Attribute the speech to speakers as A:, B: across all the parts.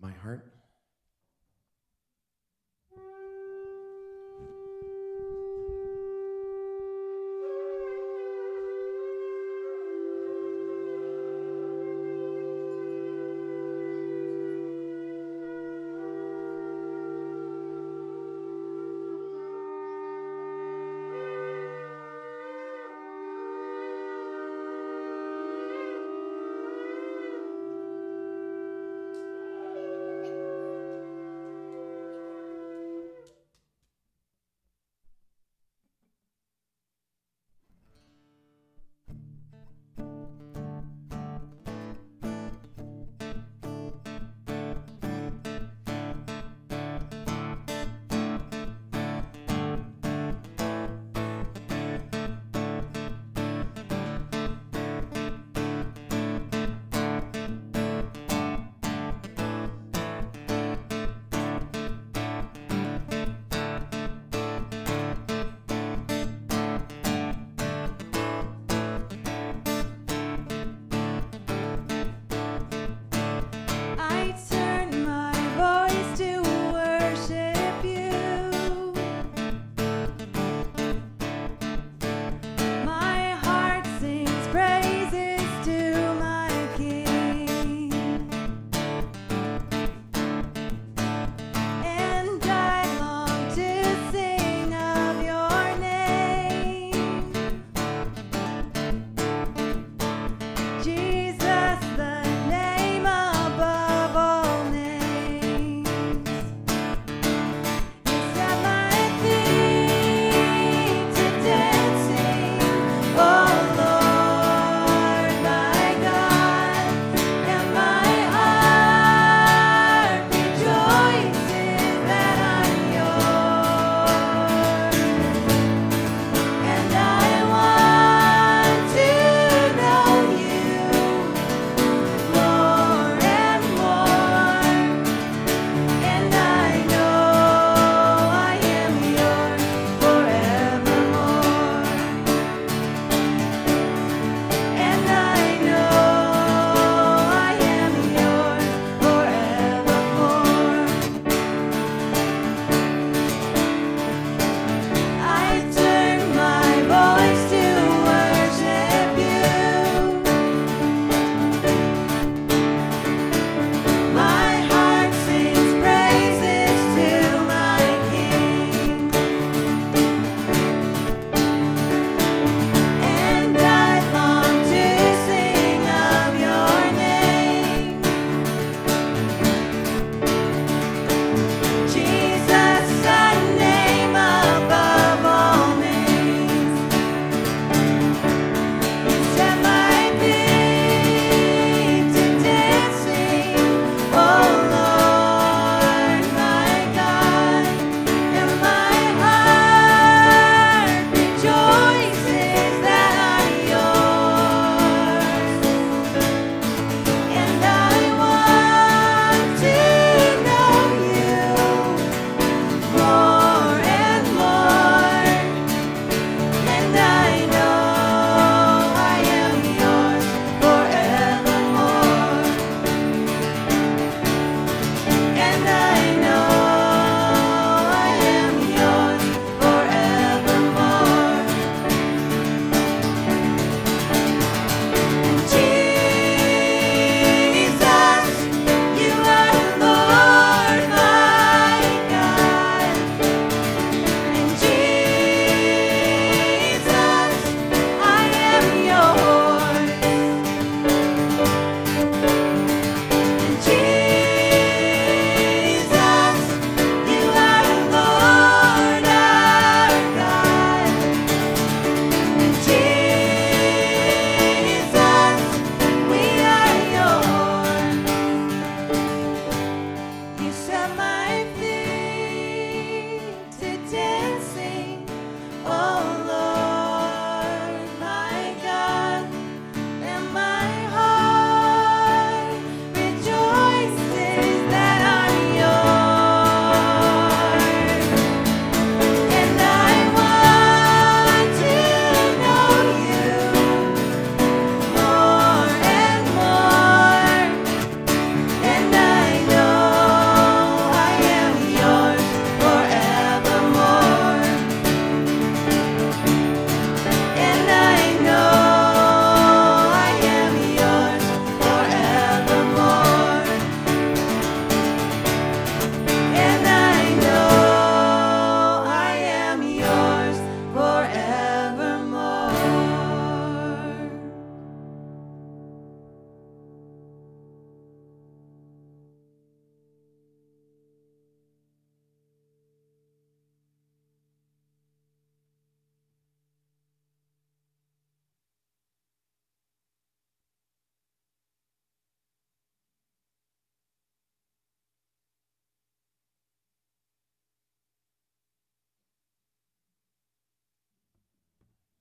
A: My heart.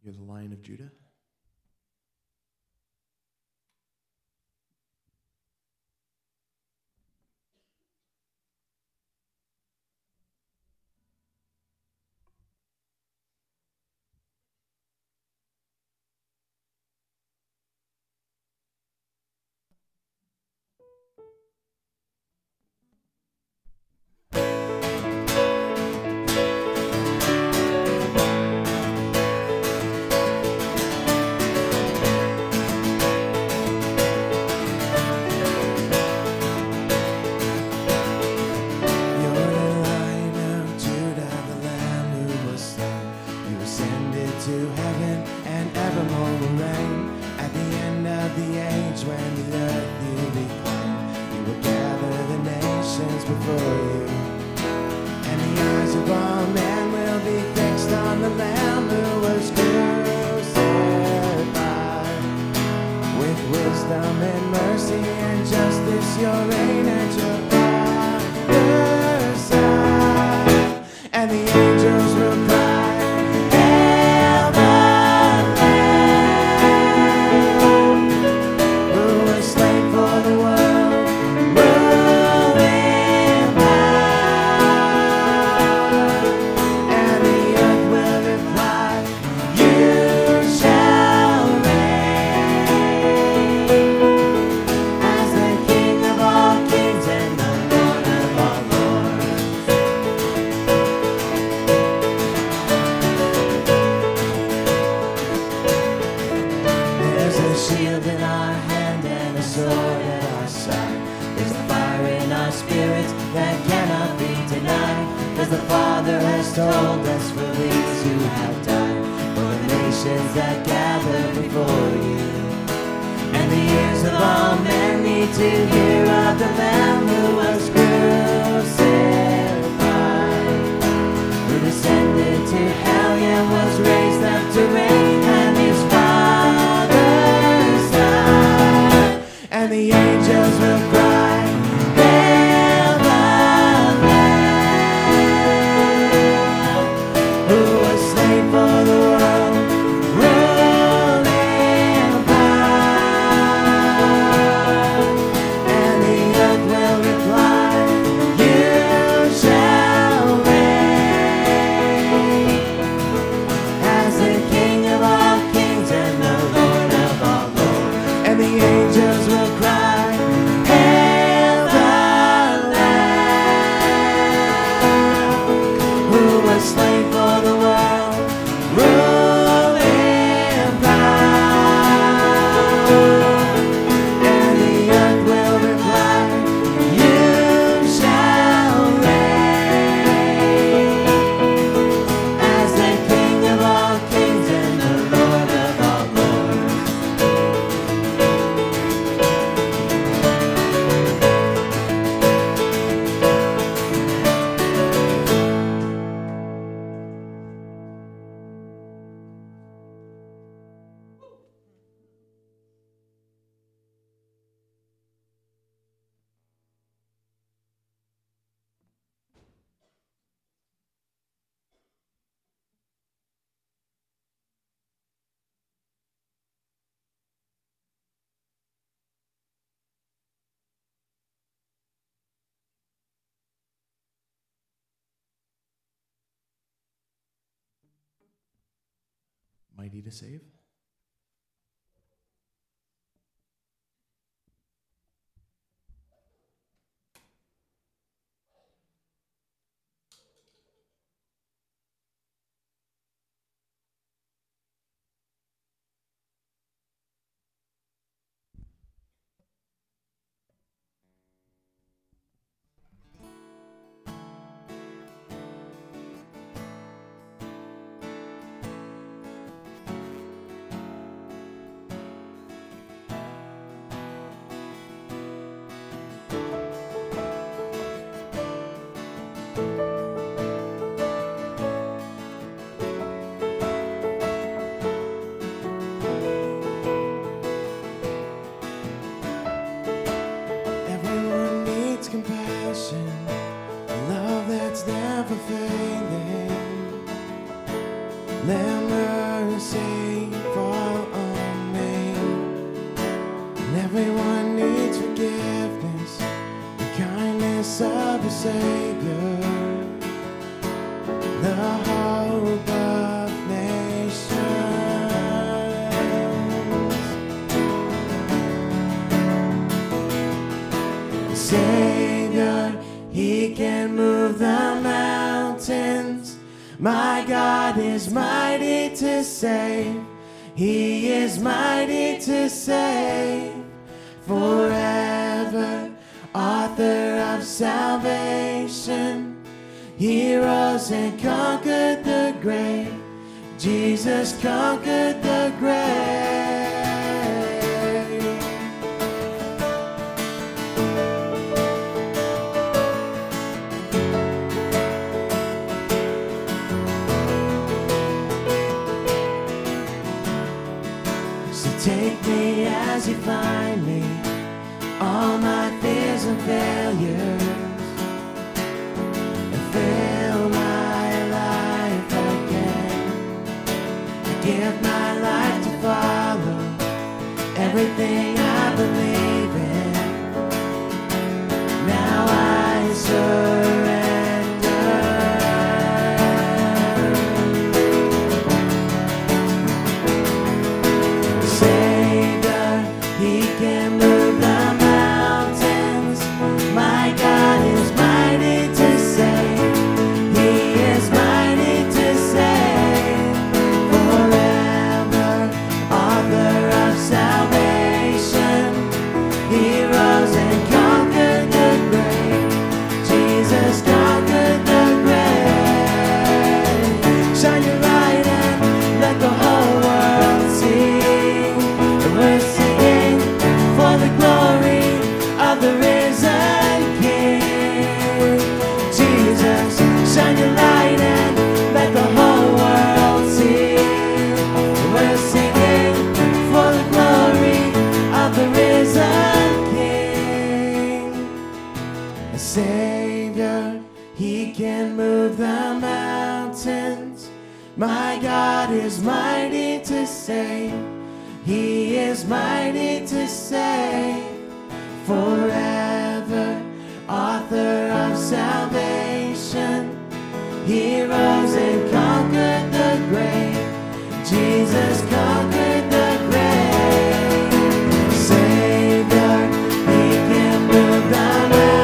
A: You're the Lion of Judah. Mighty to save.
B: Let mercy fall on me. And everyone needs forgiveness, the kindness of a Savior, the hope of nations. The Savior, He can move the mountains. My God is mighty to save. He is mighty to save. Forever, author of salvation. He rose and conquered the grave. Jesus conquered the grave. Take me as you find me, all my fears and failures, and fill my life again. I give my life to follow everything I believe in. Now I surrender. Savior, He can move the mountains. My God is mighty to save. He is mighty to save. Forever, author of salvation. He rose and conquered the grave. Jesus conquered the grave. Savior, He can move the mountains.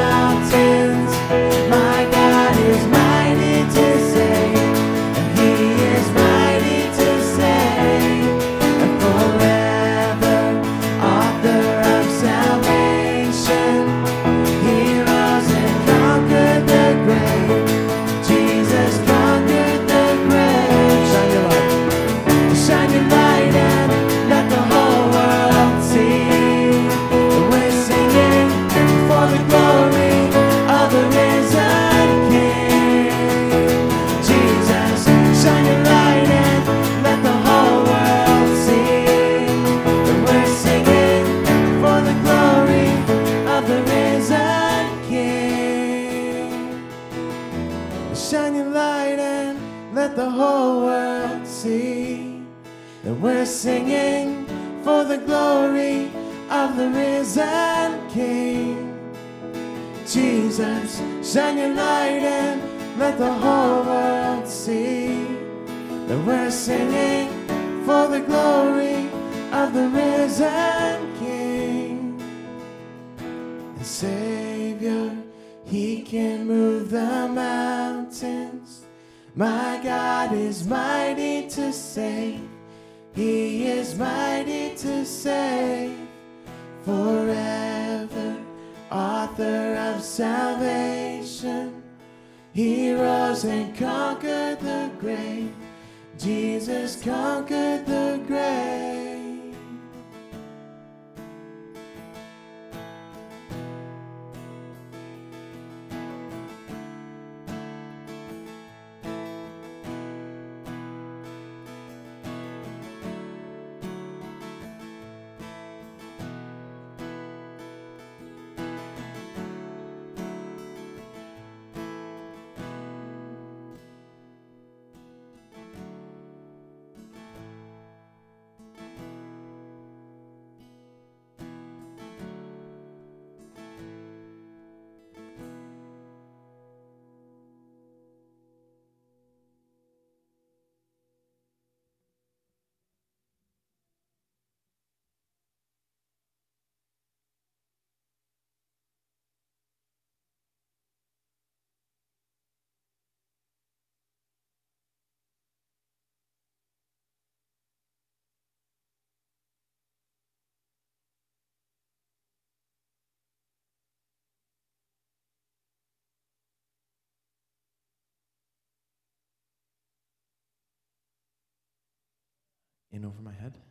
B: My God is mighty to save, and He is mighty to save. And forever, author of salvation, He rose and conquered the grave. Jesus conquered the grave. Shine your light. Shine your light and let the whole world see. We're singing for the glory of the risen King. Jesus, shine your light and let the whole world see. We're singing for the glory of the risen King. Shine your light and let the whole world see that we're singing for the glory of the risen King. Jesus, shine your light and let the whole world see that we're singing for the glory of the risen King. And Savior, He can move the mountains. My God is mighty to save. He is mighty to save. Forever, author of salvation. He rose and conquered the grave. Jesus conquered the grave.
A: In over my head.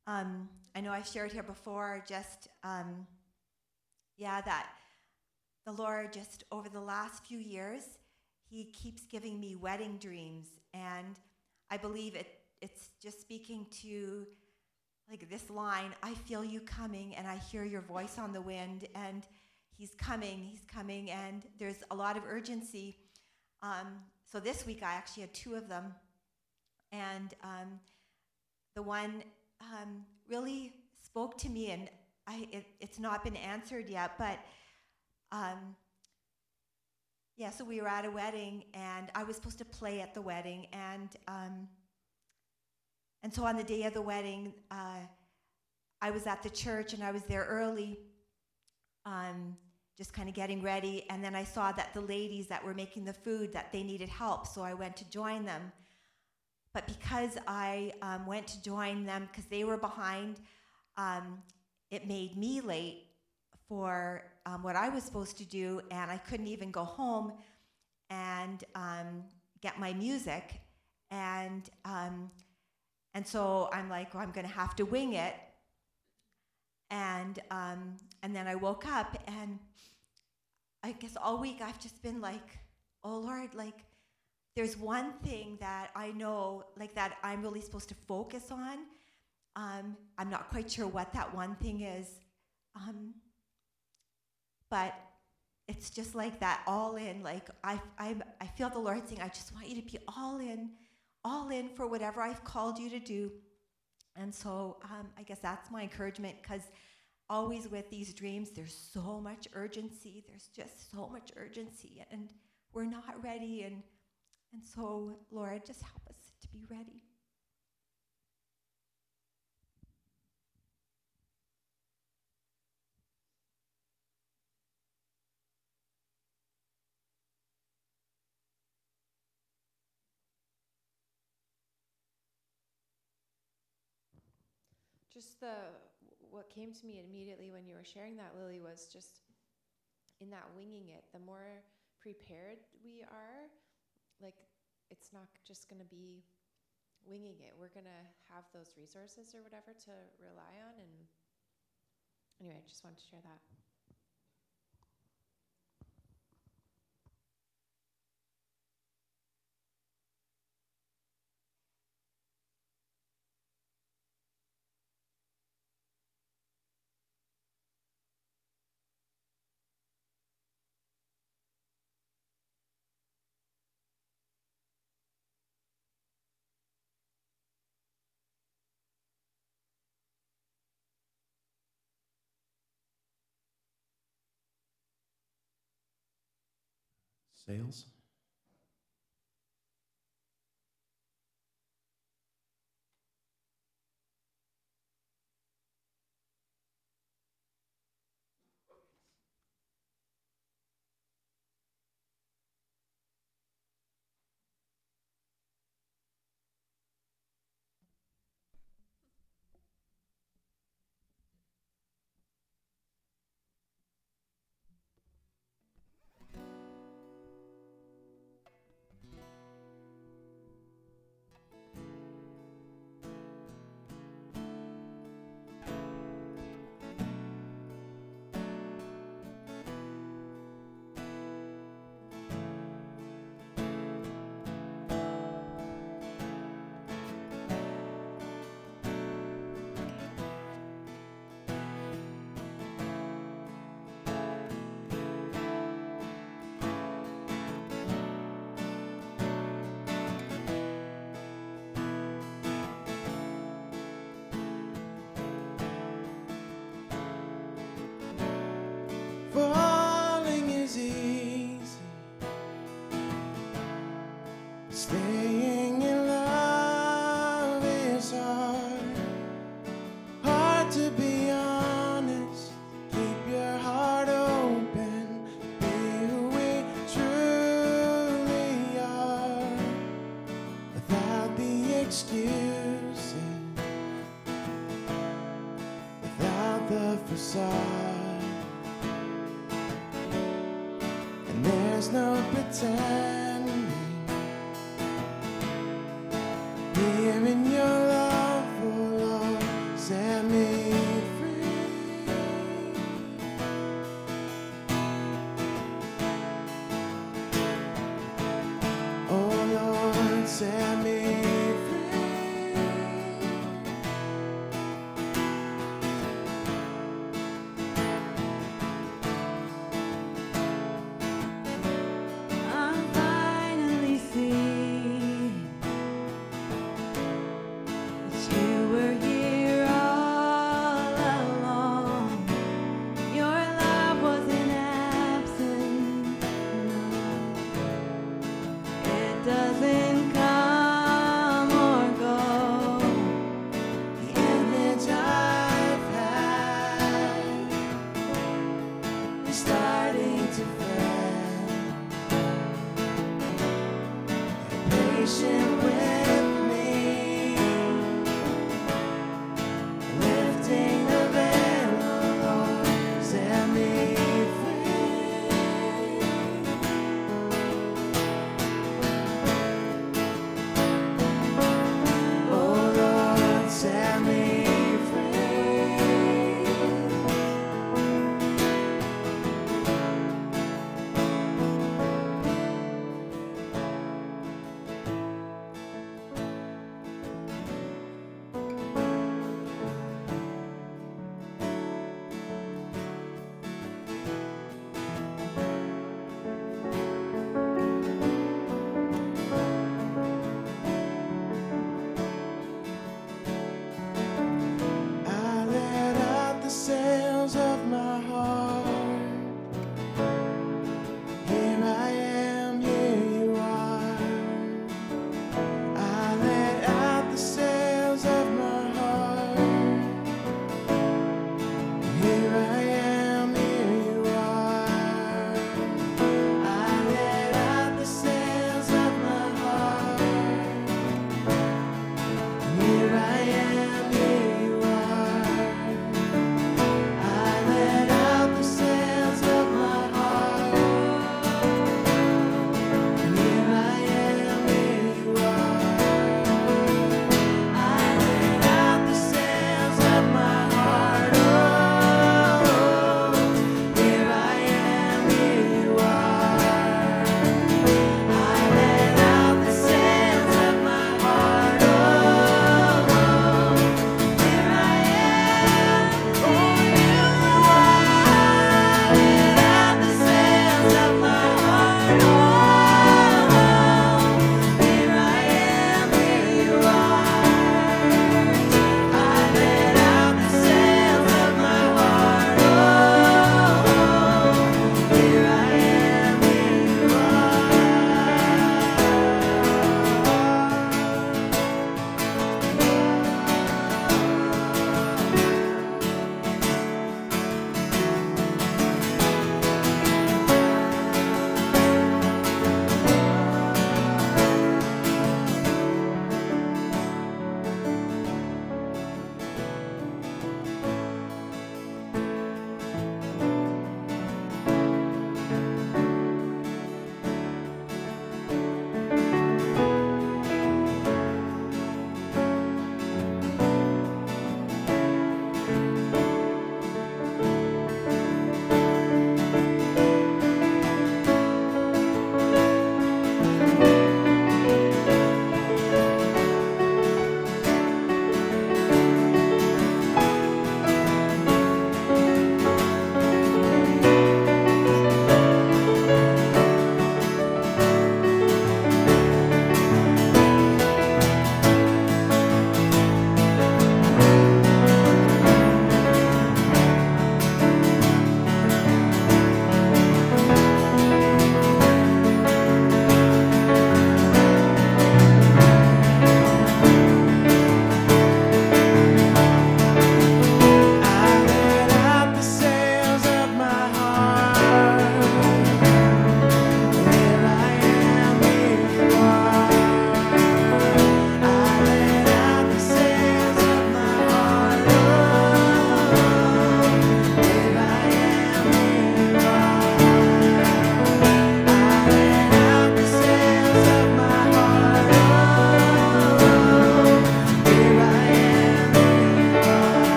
C: I know I shared here before just, that the Lord just over the last few years, he keeps giving me wedding dreams. And I believe it's just speaking to like this line, I feel you coming and I hear your voice on the wind, and he's coming, and there's a lot of urgency. So this week I actually had 2 of them, and the one really spoke to me, and it's not been answered yet, but so we were at a wedding, and I was supposed to play at the wedding, and so on the day of the wedding, I was at the church, and I was there early, just kind of getting ready, and then I saw that the ladies that were making the food, that they needed help, so I went to join them. But because I went to join them because they were behind, it made me late for what I was supposed to do, and I couldn't even go home and get my music. And so I'm like, well, I'm going to have to wing it. And then I woke up, and I guess all week I've just been like, oh, Lord, like, there's one thing that I know, like, that I'm really supposed to focus on. I'm not quite sure what that one thing is. But it's just like that, all in. Like, I feel the Lord saying, I just want you to be all in for whatever I've called you to do. And so I guess that's my encouragement, because always with these dreams, there's so much urgency. There's just so much urgency, and we're not ready. And so, Lord, just help us to be ready.
D: Just what came to me immediately when you were sharing that, Lily, was just in that winging it, the more prepared we are, like, it's not just going to be winging it. We're going to have those resources or whatever to rely on. And anyway, I just wanted to share that.
A: Sales?
B: Falling is easy, staying in love is hard. Hard to be honest, keep your heart open, be who we truly are, without the excuses, without the facade. There's no pretending. Here in your love will all say worship with me, lifting the veil, oh Lord, set me free. Oh Lord, set me free.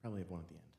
A: Probably have one at the end.